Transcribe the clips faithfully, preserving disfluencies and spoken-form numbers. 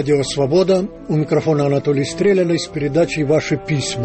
Радио «Свобода». У микрофона Анатолий Стреляный с передачей «Ваши письма».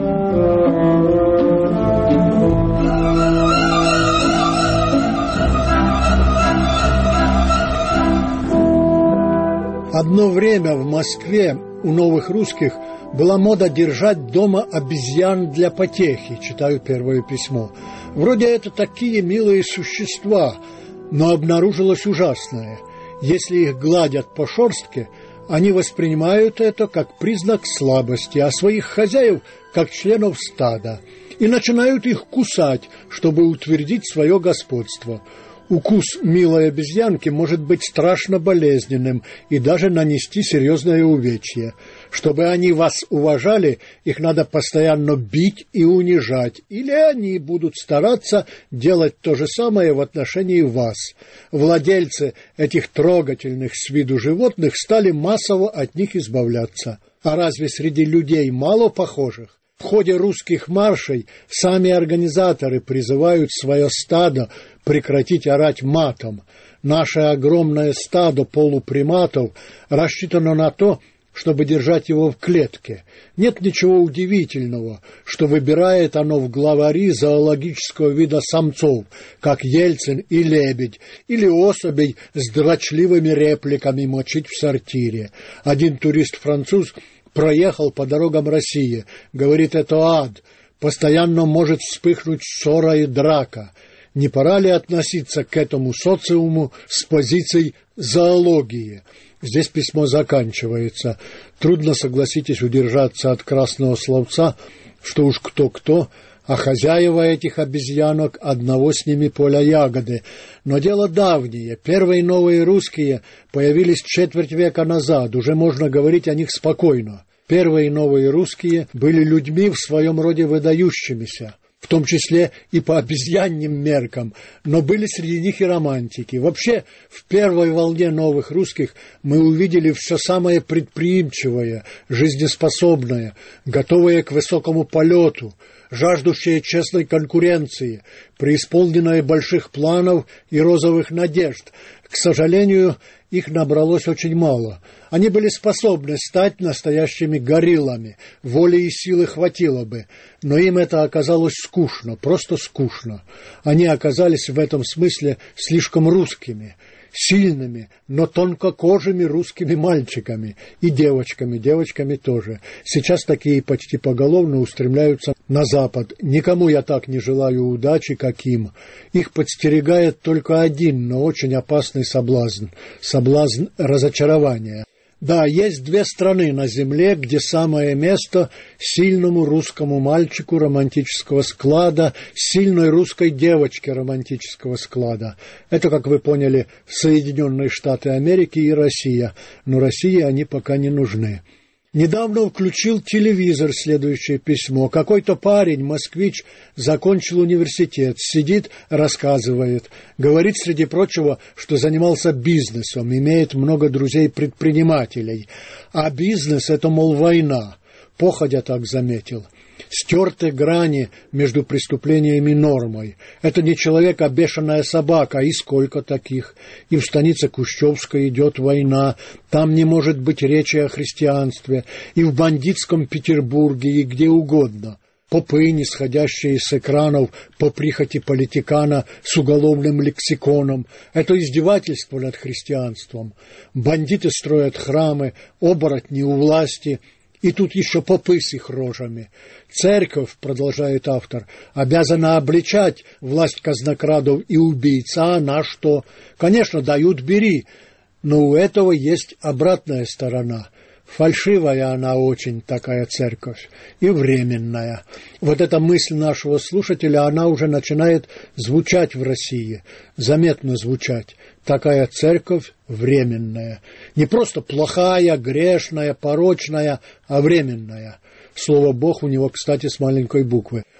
Одно время в Москве у новых русских была мода держать дома обезьян для потехи, читаю первое письмо. Вроде это такие милые существа, но обнаружилось ужасное. Если их гладят по шерстке, они воспринимают это как признак слабости, а своих хозяев как членов стада, и начинают их кусать, чтобы утвердить свое господство. Укус милой обезьянки может быть страшно болезненным и даже нанести серьезное увечье. Чтобы они вас уважали, их надо постоянно бить и унижать, или они будут стараться делать то же самое в отношении вас. Владельцы этих трогательных с виду животных стали массово от них избавляться. А разве среди людей мало похожих? В ходе русских маршей сами организаторы призывают свое стадо прекратить орать матом. Наше огромное стадо полуприматов рассчитано на то, чтобы держать его в клетке. Нет ничего удивительного, что выбирает оно в главари зоологического вида самцов, как Ельцин и лебедь, или особей с дрочливыми репликами мочить в сортире. Один турист-француз проехал по дорогам России. Говорит, это ад. Постоянно может вспыхнуть ссора и драка. Не пора ли относиться к этому социуму с позицией зоологии? Здесь письмо заканчивается. Трудно, согласитесь, удержаться от красного словца, что уж кто-кто, а хозяева этих обезьянок одного с ними поля ягоды. Но дело давнее. Первые новые русские появились четверть века назад. Уже можно говорить о них спокойно. Первые новые русские были людьми в своем роде выдающимися, в том числе и по обезьянным меркам, но были среди них и романтики. Вообще, в первой волне новых русских мы увидели все самое предприимчивое, жизнеспособное, готовое к высокому полету, жаждущее честной конкуренции, преисполненное больших планов и розовых надежд. К сожалению, их набралось очень мало. Они были способны стать настоящими гориллами, воли и силы хватило бы, но им это оказалось скучно, просто скучно. Они оказались в этом смысле слишком русскими, сильными, но тонкокожими русскими мальчиками и девочками, девочками тоже. Сейчас такие почти поголовно устремляются на Запад. Никому я так не желаю удачи, как им. Их подстерегает только один, но очень опасный соблазн – соблазн разочарования. Да, есть две страны на земле, где самое место сильному русскому мальчику романтического склада, сильной русской девочке романтического склада. Это, как вы поняли, Соединенные Штаты Америки и Россия. Но России они пока не нужны. Недавно включил телевизор следующее письмо. Какой-то парень, москвич, закончил университет, сидит, рассказывает. Говорит, среди прочего, что занимался бизнесом, имеет много друзей-предпринимателей. А бизнес — это, мол, война. Походя так заметил. Стерты грани между преступлениями и нормой. Это не человек, а бешеная собака, и сколько таких. И в станице Кущевской идет война, там не может быть речи о христианстве, и в бандитском Петербурге, и где угодно. Попы, нисходящие с экранов по прихоти политикана с уголовным лексиконом. Это издевательство над христианством. Бандиты строят храмы, оборотни у власти. И тут еще попы с их рожами. Церковь, продолжает автор, обязана обличать власть казнокрадов и убийц, а она что? Конечно, дают бери, но у этого есть обратная сторона. Фальшивая она очень, такая церковь, и временная. Вот эта мысль нашего слушателя, она уже начинает звучать в России, заметно звучать. Такая церковь временная. Не просто плохая, грешная, порочная, а временная. Слово «Бог» у него, кстати, с маленькой буквы.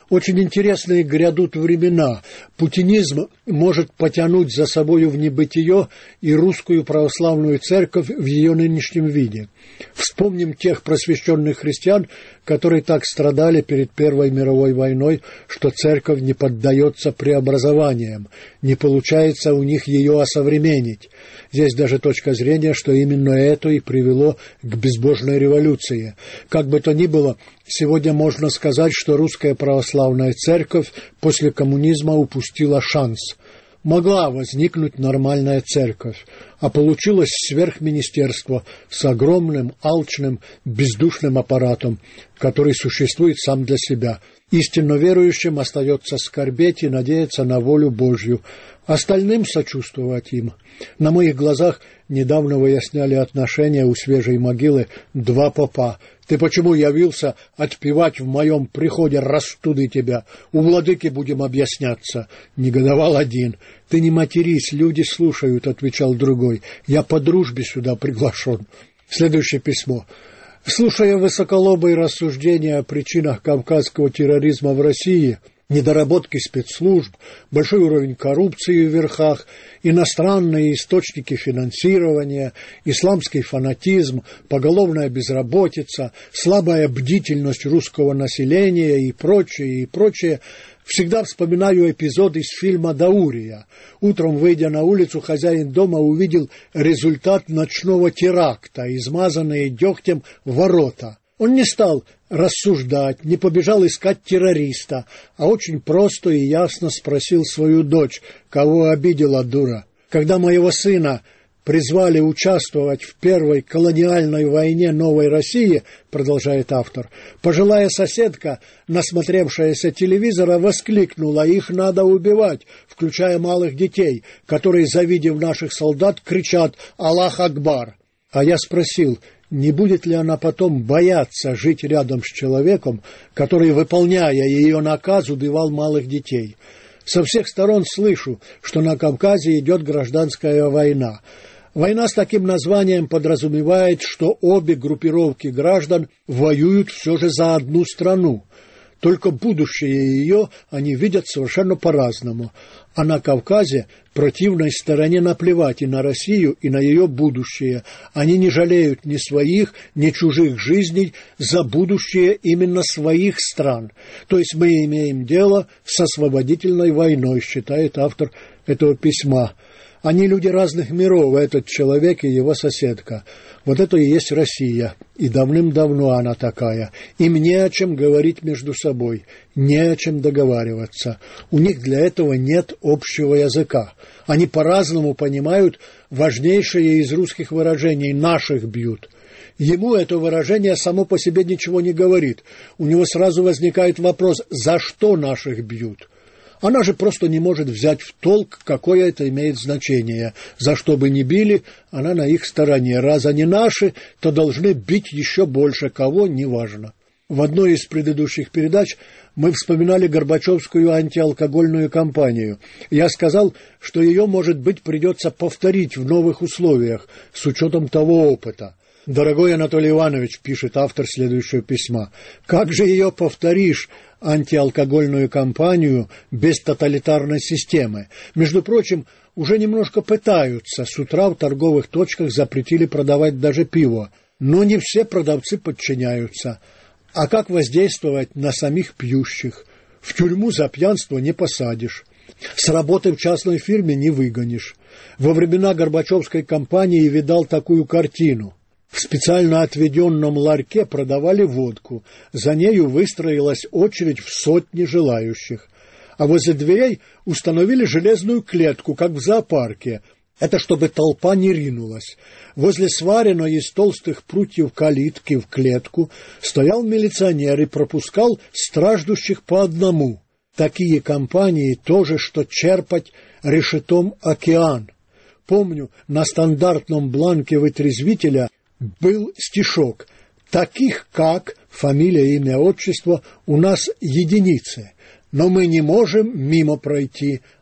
Очень интересные грядут времена. Путинизм может потянуть за собою в небытие и русскую православную церковь в ее нынешнем виде. Вспомним тех просвещенных христиан, которые так страдали перед Первой мировой войной, что церковь не поддается преобразованиям, не получается у них ее осовременить. Здесь даже точка зрения, что именно это и привело к безбожной революции. Как бы то ни было, сегодня можно сказать, что русская православная церковь после коммунизма упустила шанс. Могла возникнуть нормальная церковь, а получилось сверхминистерство с огромным, алчным, бездушным аппаратом, который существует сам для себя. Истинно верующим остается скорбеть и надеяться на волю Божью, остальным сочувствовать им. На моих глазах недавно выясняли отношения у свежей могилы два попа. «Ты почему явился отпевать в моем приходе, растуды тебя? У владыки будем объясняться», — негодовал один. «Ты не матерись, люди слушают», — отвечал другой. «Я по дружбе сюда приглашен». Следующее письмо. Слушая высоколобые рассуждения о причинах кавказского терроризма в России, недоработки спецслужб, большой уровень коррупции в верхах, иностранные источники финансирования, исламский фанатизм, поголовная безработица, слабая бдительность русского населения и прочее, и прочее, всегда вспоминаю эпизод из фильма «Даурия». Утром, выйдя на улицу, хозяин дома увидел результат ночного теракта, измазанные дегтем ворота. Он не стал рассуждать, не побежал искать террориста, а очень просто и ясно спросил свою дочь, кого обидела дура. Когда моего сына призвали участвовать в первой колониальной войне новой России, продолжает автор, пожилая соседка, насмотревшаяся телевизора, воскликнула: «Их надо убивать», включая малых детей, которые, завидев наших солдат, кричат «Аллах Акбар». А я спросил, не будет ли она потом бояться жить рядом с человеком, который, выполняя ее наказ, убивал малых детей. Со всех сторон слышу, что на Кавказе идет гражданская война. Война с таким названием подразумевает, что обе группировки граждан воюют все же за одну страну. Только будущее ее они видят совершенно по-разному. А на Кавказе противной стороне наплевать и на Россию, и на ее будущее. Они не жалеют ни своих, ни чужих жизней за будущее именно своих стран. То есть мы имеем дело с освободительной войной, считает автор этого письма. Они люди разных миров, этот человек и его соседка. Вот это и есть Россия, и давным-давно она такая. Им не о чем говорить между собой, не о чем договариваться. У них для этого нет общего языка. Они по-разному понимают важнейшее из русских выражений «наших бьют». Ему это выражение само по себе ничего не говорит. У него сразу возникает вопрос: за что наших бьют? Она же просто не может взять в толк, какое это имеет значение. За что бы ни били, она на их стороне. Раз они наши, то должны бить еще больше, кого, неважно. В одной из предыдущих передач мы вспоминали Горбачевскую антиалкогольную кампанию. Я сказал, что ее, может быть, придется повторить в новых условиях, с учетом того опыта. «Дорогой Анатолий Иванович», — пишет автор следующего письма, — «как же ее повторишь, антиалкогольную кампанию, без тоталитарной системы? Между прочим, уже немножко пытаются. С утра в торговых точках запретили продавать даже пиво. Но не все продавцы подчиняются. А как воздействовать на самих пьющих? В тюрьму за пьянство не посадишь. С работы в частной фирме не выгонишь. Во времена Горбачевской кампании видал такую картину. В специально отведенном ларьке продавали водку. За нею выстроилась очередь в сотни желающих. А возле дверей установили железную клетку, как в зоопарке. Это чтобы толпа не ринулась. Возле сваренной из толстых прутьев калитки в клетку стоял милиционер и пропускал страждущих по одному. Такие компании тоже, что черпать решетом океан. Помню, на стандартном бланке вытрезвителя был стишок: «Таких, как, фамилия, имя, отчество, у нас единицы, но мы не можем мимо пройти,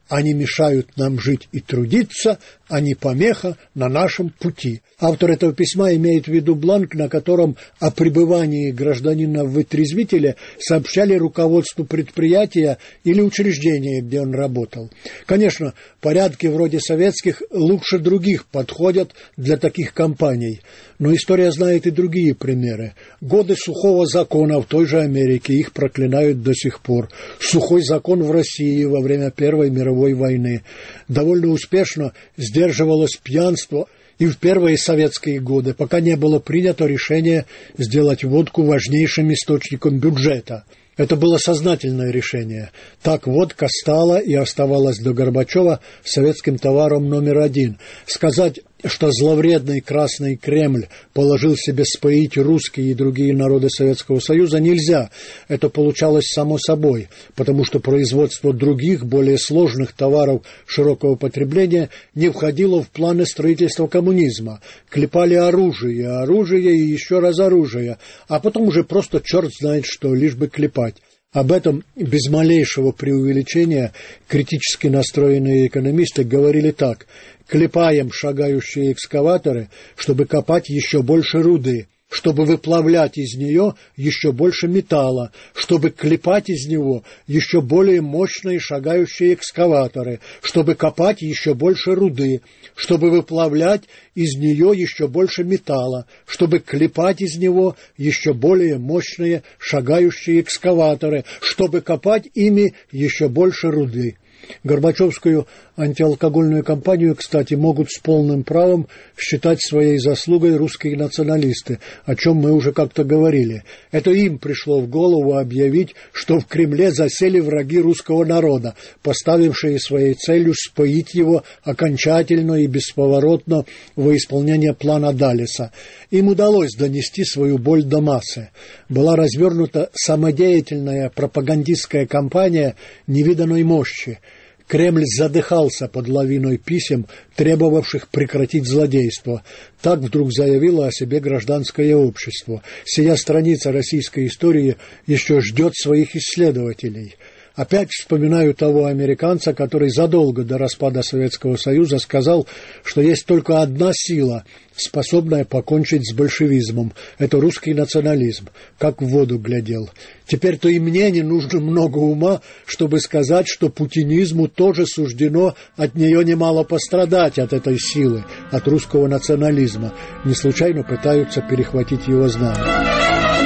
Они мешают нам жить и трудиться, они помеха на нашем пути. Автор этого письма имеет в виду бланк, на котором о пребывании гражданина в вытрезвителе сообщали руководству предприятия или учреждения, где он работал. Конечно, порядки вроде советских лучше других подходят для таких компаний, но история знает и другие примеры. Годы сухого закона в той же Америке, их проклинают до сих пор. Сухой закон в России во время Первой мировой войны. Довольно успешно сдерживалось пьянство и в первые советские годы, пока не было принято решение сделать водку важнейшим источником бюджета. Это было сознательное решение. Так водка стала и оставалась до Горбачева советским товаром номер один. Сказать, что зловредный Красный Кремль положил себе споить русские и другие народы Советского Союза, нельзя. Это получалось само собой, потому что производство других, более сложных товаров широкого потребления не входило в планы строительства коммунизма. Клепали оружие, оружие и еще раз оружие, а потом уже просто черт знает что, лишь бы клепать. Об этом без малейшего преувеличения критически настроенные экономисты говорили так: клепаем шагающие экскаваторы, чтобы копать еще больше руды, чтобы выплавлять из нее еще больше металла, чтобы клепать из него еще более мощные шагающие экскаваторы, чтобы копать еще больше руды, чтобы выплавлять из нее еще больше металла, чтобы клепать из него еще более мощные шагающие экскаваторы, чтобы копать ими еще больше руды. Горбачевскую антиалкогольную кампанию, кстати, могут с полным правом считать своей заслугой русские националисты, о чем мы уже как-то говорили. Это им пришло в голову объявить, что в Кремле засели враги русского народа, поставившие своей целью споить его окончательно и бесповоротно во исполнение плана Даллеса. Им удалось донести свою боль до массы. Была развернута самодеятельная пропагандистская кампания невиданной мощи. Кремль задыхался под лавиной писем, требовавших прекратить злодейство. Так вдруг заявило о себе гражданское общество. Сия страница российской истории еще ждет своих исследователей. Опять вспоминаю того американца, который задолго до распада Советского Союза сказал, что есть только одна сила, способная покончить с большевизмом. Это русский национализм. Как в воду глядел. Теперь-то и мне не нужно много ума, чтобы сказать, что путинизму тоже суждено от нее немало пострадать, от этой силы, от русского национализма. Не случайно пытаются перехватить его знамя.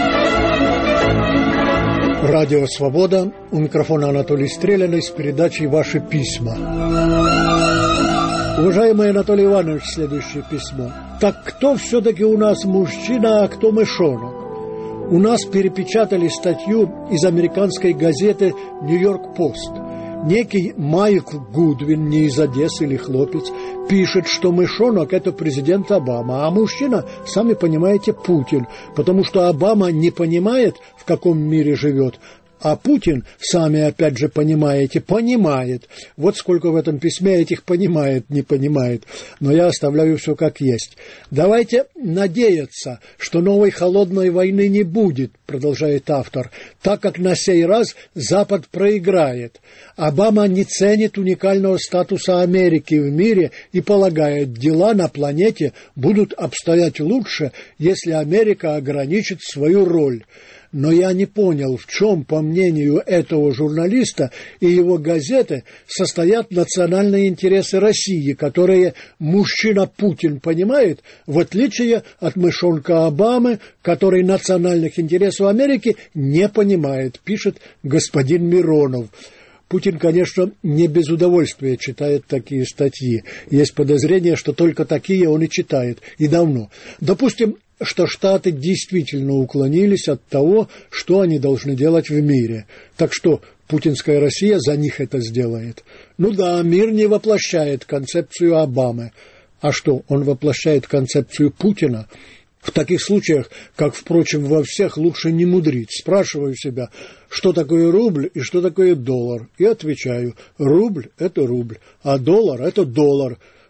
Радио «Свобода». У микрофона Анатолий Стреляный с передачей «Ваши письма». Уважаемый Анатолий Иванович, следующее письмо. Так кто все-таки у нас мужчина, а кто мышонок? У нас перепечатали статью из американской газеты «Нью-Йорк Пост». Некий Майк Гудвин, не из Одессы или хлопец, пишет, что мышонок – это президент Обама, а мужчина, сами понимаете, Путин, потому что Обама не понимает, в каком мире живет, а Путин, сами опять же понимаете, понимает. Вот сколько в этом письме этих понимает, не понимает. Но я оставляю все как есть. Давайте надеяться, что новой холодной войны не будет, продолжает автор, так как на сей раз Запад проиграет. Обама не ценит уникального статуса Америки в мире и полагает, дела на планете будут обстоять лучше, если Америка ограничит свою роль. Но я не понял, в чем, по мнению этого журналиста и его газеты, состоят национальные интересы России, которые мужчина Путин понимает, в отличие от мышонка Обамы, который национальных интересов Америки не понимает, пишет господин Миронов. Путин, конечно, не без удовольствия читает такие статьи. Есть подозрение, что только такие он и читает, и давно. Допустим, что Штаты действительно уклонились от того, что они должны делать в мире. Так что путинская Россия за них это сделает. Ну да, мир не воплощает концепцию Обамы. А что, он воплощает концепцию Путина? В таких случаях, как, впрочем, во всех, лучше не мудрить. Спрашиваю себя, что такое рубль и что такое доллар. И отвечаю, рубль – это рубль, а доллар – это доллар.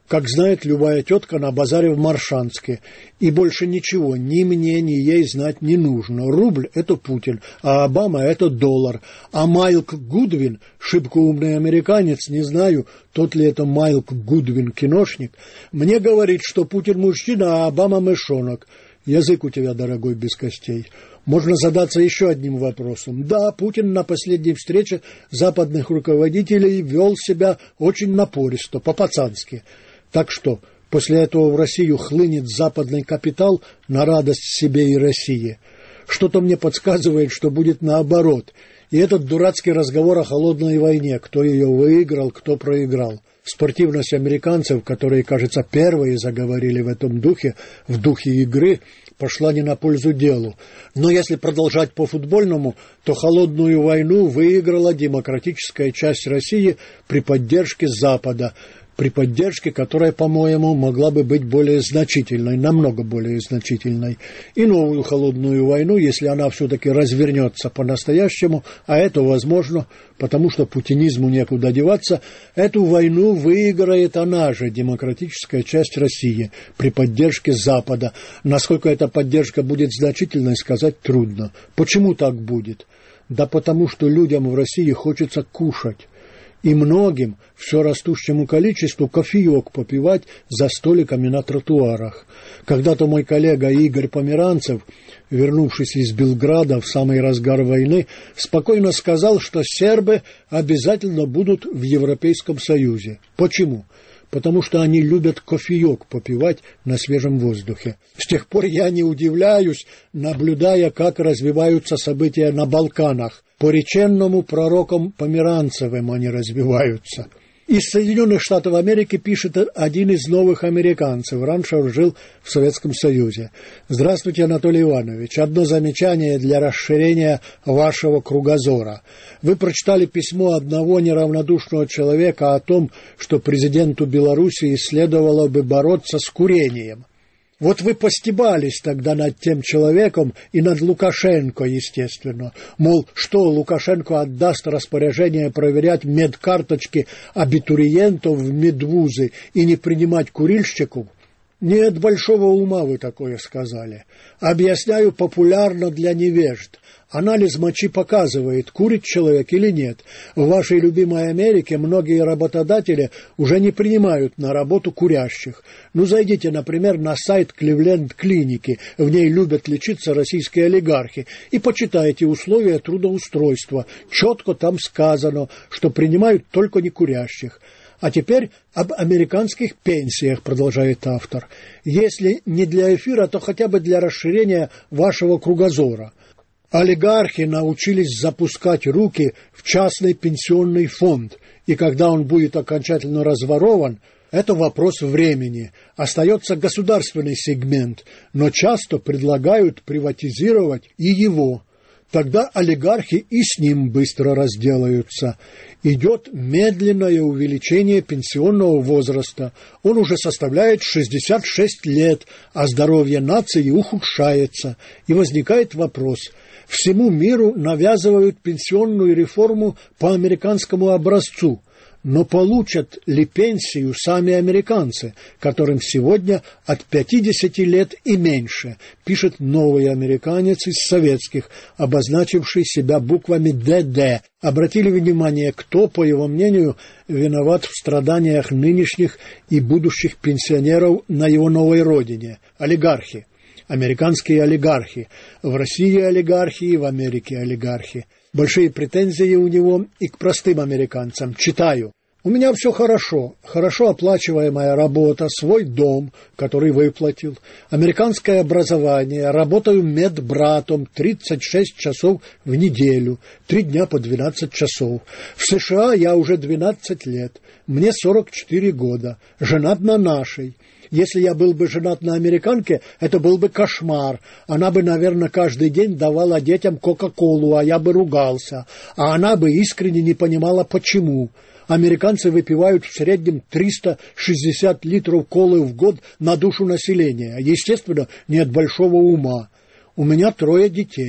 как знает любая тетка на базаре в Маршанске. И больше ничего ни мне, ни ей знать не нужно. Рубль – это Путин, а Обама – это доллар. А Майлк Гудвин, шибко умный американец, не знаю, тот ли это Майлк Гудвин, киношник, мне говорит, что Путин мужчина, а Обама мышонок. Язык у тебя, дорогой, без костей. Можно задаться еще одним вопросом. Да, Путин на последней встрече западных руководителей вел себя очень напористо, по-пацански. Так что, после этого в Россию хлынет западный капитал на радость себе и России. Что-то мне подсказывает, что будет наоборот. И этот дурацкий разговор о холодной войне, кто ее выиграл, кто проиграл. Спортивность американцев, которые, кажется, первые заговорили в этом духе, в духе игры, пошла не на пользу делу. Но если продолжать по-футбольному, то холодную войну выиграла демократическая часть России при поддержке Запада, при поддержке, которая, по-моему, могла бы быть более значительной, намного более значительной. И новую холодную войну, если она все-таки развернется по-настоящему, а это возможно, потому что путинизму некуда деваться, эту войну выиграет она же, демократическая часть России, при поддержке Запада. Насколько эта поддержка будет значительной, сказать трудно. Почему так будет? Да потому что людям в России хочется кушать. И многим, все растущему количеству, кофеек попивать за столиками на тротуарах. Когда-то мой коллега Игорь Померанцев, вернувшись из Белграда в самый разгар войны, спокойно сказал, что сербы обязательно будут в Европейском Союзе. Почему? Потому что они любят кофеек попивать на свежем воздухе. С тех пор я не удивляюсь, наблюдая, как развиваются события на Балканах. По реченному пророкам Померанцевым они развиваются. Из Соединенных Штатов Америки пишет один из новых американцев. Раньше он жил в Советском Союзе. Здравствуйте, Анатолий Иванович. Одно замечание для расширения вашего кругозора. Вы прочитали письмо одного неравнодушного человека о том, что президенту Белоруссии следовало бы бороться с курением. Вот вы постебались тогда над тем человеком и над Лукашенко, естественно. Мол, что Лукашенко отдаст распоряжение проверять медкарточки абитуриентов в медвузы и не принимать курильщиков? Нет большого ума, вы такое сказали. Объясняю популярно для невежд. Анализ мочи показывает, курит человек или нет. В вашей любимой Америке многие работодатели уже не принимают на работу курящих. Ну, зайдите, например, на сайт Кливленд-клиники, в ней любят лечиться российские олигархи, и почитайте условия трудоустройства. Четко там сказано, что принимают только не курящих. А теперь об американских пенсиях, продолжает автор. Если не для эфира, то хотя бы для расширения вашего кругозора. Олигархи научились запускать руки в частный пенсионный фонд, и когда он будет окончательно разворован, это вопрос времени. Остается государственный сегмент, но часто предлагают приватизировать и его. Тогда олигархи и с ним быстро разделаются. Идет медленное увеличение пенсионного возраста. Он уже составляет шестьдесят шесть лет, а здоровье нации ухудшается. И возникает вопрос. Всему миру навязывают пенсионную реформу по американскому образцу. Но получат ли пенсию сами американцы, которым сегодня от пятидесяти лет и меньше, пишет новый американец из советских, обозначивший себя буквами Д Д. Обратили внимание, кто, по его мнению, виноват в страданиях нынешних и будущих пенсионеров на его новой родине – олигархи. Американские олигархи. В России олигархи, в Америке олигархи. Большие претензии у него и к простым американцам. Читаю. У меня все хорошо. Хорошо оплачиваемая работа, свой дом, который выплатил, американское образование, работаю медбратом тридцать шесть часов в неделю, три дня по двенадцать часов. В США я уже двенадцать лет, мне сорок четыре года, женат на нашей. Если я был бы женат на американке, это был бы кошмар. Она бы, наверное, каждый день давала детям кока-колу, а я бы ругался. А она бы искренне не понимала, почему. Американцы выпивают в среднем триста шестьдесят литров колы в год на душу населения. Естественно, нет большого ума. У меня трое детей.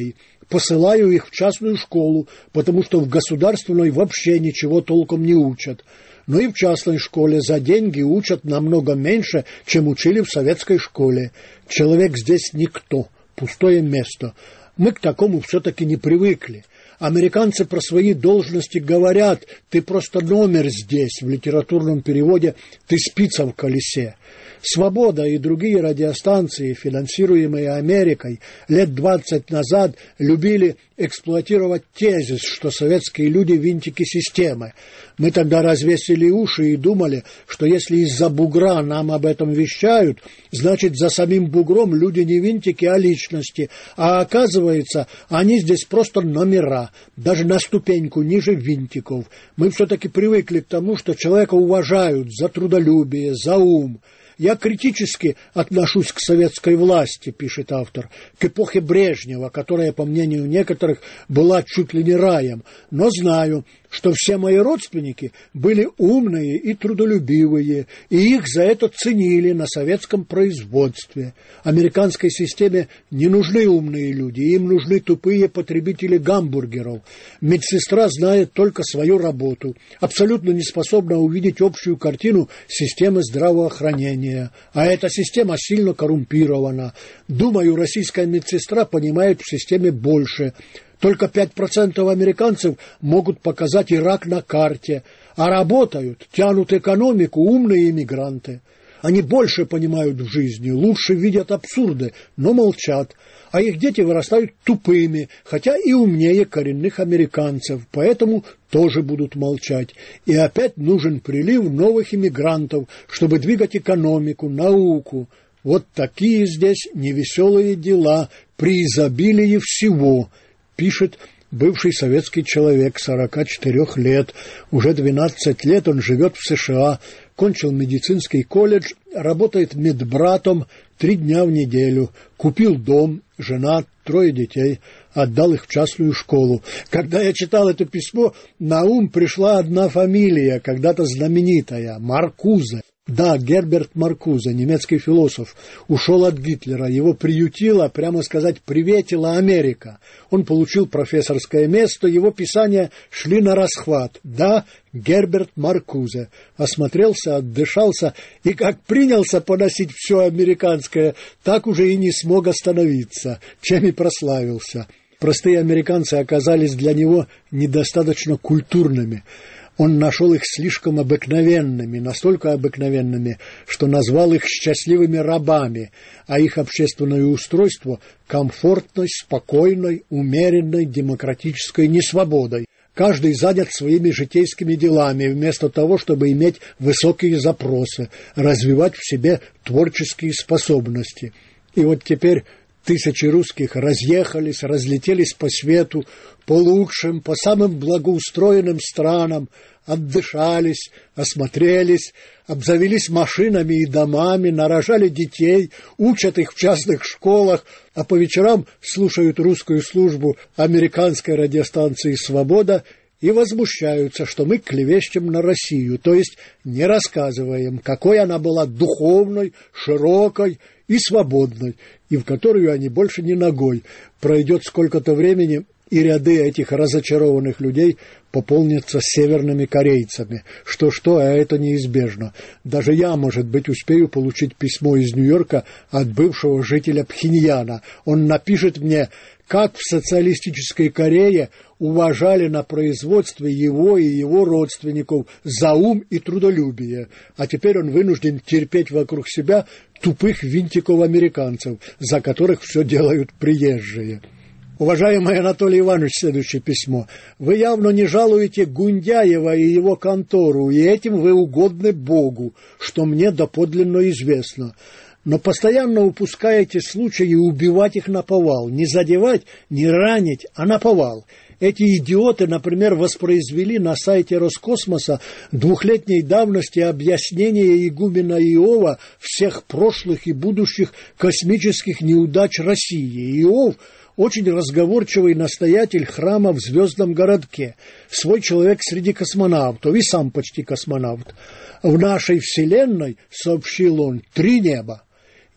посылаю их в частную школу, потому что в государственной вообще ничего толком не учат. Но и в частной школе за деньги учат намного меньше, чем учили в советской школе. Человек здесь никто, пустое место. Мы к такому все-таки не привыкли. Американцы про свои должности говорят: ты просто номер здесь, в литературном переводе ты спица в колесе. «Свобода» и другие радиостанции, финансируемые Америкой, лет двадцать назад любили эксплуатировать тезис, что советские люди – винтики системы. Мы тогда развесили уши и думали, что если из-за бугра нам об этом вещают, значит, за самим бугром люди не винтики, а личности. А оказывается, они здесь просто номера, даже на ступеньку ниже винтиков. Мы все-таки привыкли к тому, что человека уважают за трудолюбие, за ум. «Я критически отношусь к советской власти», — пишет автор, «к эпохе Брежнева, которая, по мнению некоторых, была чуть ли не раем, но знаю, что все мои родственники были умные и трудолюбивые, и их за это ценили на советском производстве. Американской системе не нужны умные люди, им нужны тупые потребители гамбургеров. Медсестра знает только свою работу, абсолютно не способна увидеть общую картину системы здравоохранения, а эта система сильно коррумпирована. Думаю, российская медсестра понимает в системе больше». Только пять процентов американцев могут показать Ирак на карте, а работают, тянут экономику умные иммигранты. Они больше понимают в жизни, лучше видят абсурды, но молчат, а их дети вырастают тупыми, хотя и умнее коренных американцев, поэтому тоже будут молчать. И опять нужен прилив новых иммигрантов, чтобы двигать экономику, науку. Вот такие здесь невеселые дела при изобилии всего, пишет бывший советский человек, сорока четырёх лет. Уже двенадцать лет он живет в США, кончил медицинский колледж, работает медбратом три дня в неделю, купил дом, жена, трое детей, отдал их в частную школу. Когда я читал это письмо, на ум пришла одна фамилия, когда-то знаменитая – Маркузе. Да, Герберт Маркузе, немецкий философ, ушел от Гитлера, его приютила, прямо сказать, приветила Америка. Он получил профессорское место, его писания шли на расхват. Да, Герберт Маркузе. Осмотрелся, отдышался и как принялся поносить все американское, так уже и не смог остановиться, чем и прославился. Простые американцы оказались для него недостаточно культурными. Он нашел их слишком обыкновенными, настолько обыкновенными, что назвал их счастливыми рабами, а их общественное устройство – комфортной, спокойной, умеренной, демократической несвободой. Каждый занят своими житейскими делами, вместо того, чтобы иметь высокие запросы, развивать в себе творческие способности. И вот теперь тысячи русских разъехались, разлетелись по свету, по лучшим, по самым благоустроенным странам, отдышались, осмотрелись, обзавелись машинами и домами, нарожали детей, учат их в частных школах, а по вечерам слушают русскую службу американской радиостанции «Свобода» и возмущаются, что мы клевещем на Россию, то есть не рассказываем, какой она была духовной, широкой и свободной, и в которую они больше не ногой. Пройдет сколько-то времени, и ряды этих разочарованных людей пополнятся северными корейцами. Что-что, а это неизбежно. Даже я, может быть, успею получить письмо из Нью-Йорка от бывшего жителя Пхеньяна. Он напишет мне, как в социалистической Корее уважали на производстве его и его родственников за ум и трудолюбие, а теперь он вынужден терпеть вокруг себя тупых винтиков-американцев, за которых все делают приезжие. Уважаемый Анатолий Иванович, следующее письмо. Вы явно не жалуете Гундяева и его контору, и этим вы угодны Богу, что мне доподлинно известно. Но постоянно упускаете случаи убивать их наповал, не задевать, не ранить, а наповал. Эти идиоты, например, воспроизвели на сайте Роскосмоса двухлетней давности объяснение игумена Иова всех прошлых и будущих космических неудач России. Иов – очень разговорчивый настоятель храма в звездном городке, свой человек среди космонавтов и сам почти космонавт. В нашей Вселенной, сообщил он, три неба.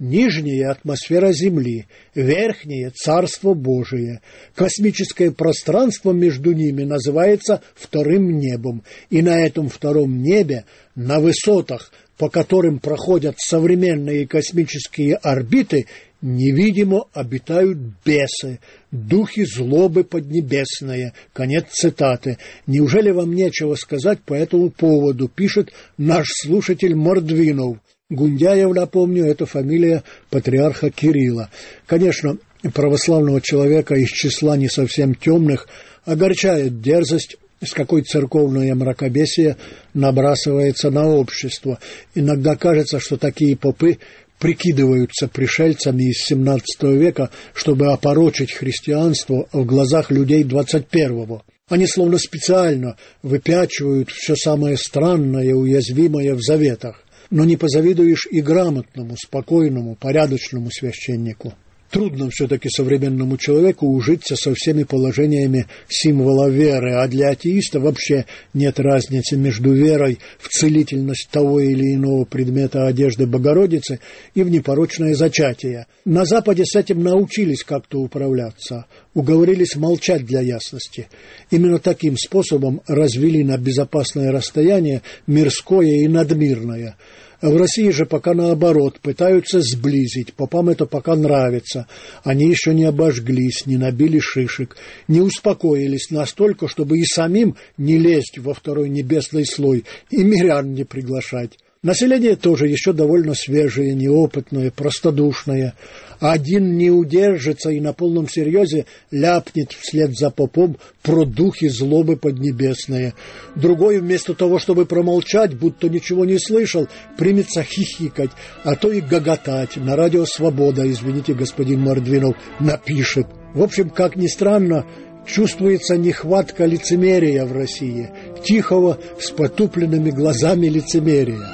Нижняя атмосфера Земли, верхняя Царство Божие. Космическое пространство между ними называется вторым небом. И на этом втором небе, на высотах, по которым проходят современные космические орбиты, невидимо обитают бесы, духи злобы поднебесные. Конец цитаты. Неужели вам нечего сказать по этому поводу, пишет наш слушатель Мордвинов. Гундяев, напомню, это фамилия патриарха Кирилла. Конечно, православного человека из числа не совсем темных огорчает дерзость, с какой церковное мракобесие набрасывается на общество. Иногда кажется, что такие попы прикидываются пришельцами из семнадцатого века, чтобы опорочить христианство в глазах людей двадцать первого. Они словно специально выпячивают все самое странное и уязвимое в заветах. Но не позавидуешь и грамотному, спокойному, порядочному священнику. Трудно все-таки современному человеку ужиться со всеми положениями символа веры, а для атеиста вообще нет разницы между верой в целительность того или иного предмета одежды Богородицы и в непорочное зачатие. На Западе с этим научились как-то управляться, уговорились молчать для ясности. Именно таким способом развели на безопасное расстояние мирское и надмирное. В России же пока наоборот, пытаются сблизить, попам это пока нравится. Они еще не обожглись, не набили шишек, не успокоились настолько, чтобы и самим не лезть во второй небесный слой и мирян не приглашать. Население тоже еще довольно свежее, неопытное, простодушное. Один не удержится и на полном серьезе ляпнет вслед за попом про духи злобы поднебесные. Другой, вместо того, чтобы промолчать, будто ничего не слышал, примется хихикать, а то и гоготать. На радио «Свобода», извините, господин Мордвинов, напишет. В общем, как ни странно, чувствуется нехватка лицемерия в России, тихого, с потупленными глазами лицемерия.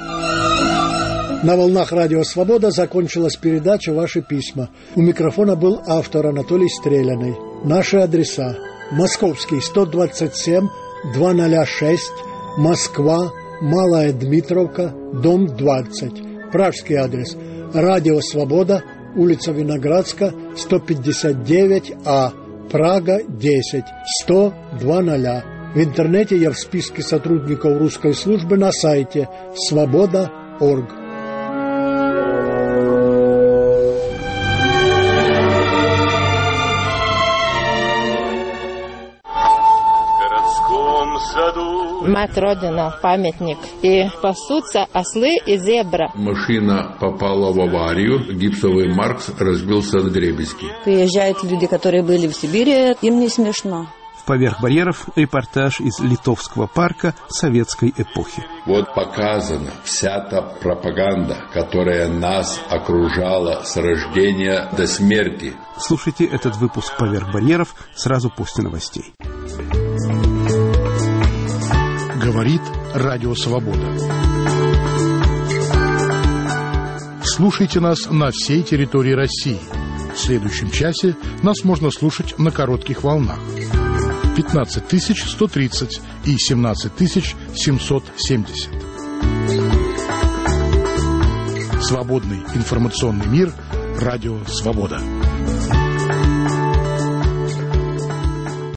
На волнах радио «Свобода» закончилась передача «Ваши письма». У микрофона был автор Анатолий Стреляный. Наши адреса: Московский, сто двадцать семь, двести шесть, Москва, Малая Дмитровка, дом двадцать. Пражский адрес: радио «Свобода», улица Виноградска, сто пятьдесят девять А, Прага, десять, сто, двадцать. В интернете я в списке сотрудников русской службы на сайте свобода точка орг. Мать Родина, памятник. И пасутся ослы и зебра. Машина попала в аварию, гипсовый Маркс разбился от дребезги. Приезжают люди, которые были в Сибири, им не смешно. Поверх барьеров репортаж из Литовского парка советской эпохи. Вот показана вся та пропаганда, которая нас окружала с рождения до смерти. Слушайте этот выпуск «Поверх барьеров» сразу после новостей. Говорит Радио Свобода. Слушайте нас на всей территории России. В следующем часе нас можно слушать на коротких волнах. пятнадцать тысяч сто тридцать и семнадцать тысяч семьсот семьдесят. Свободный информационный мир. Радио Свобода.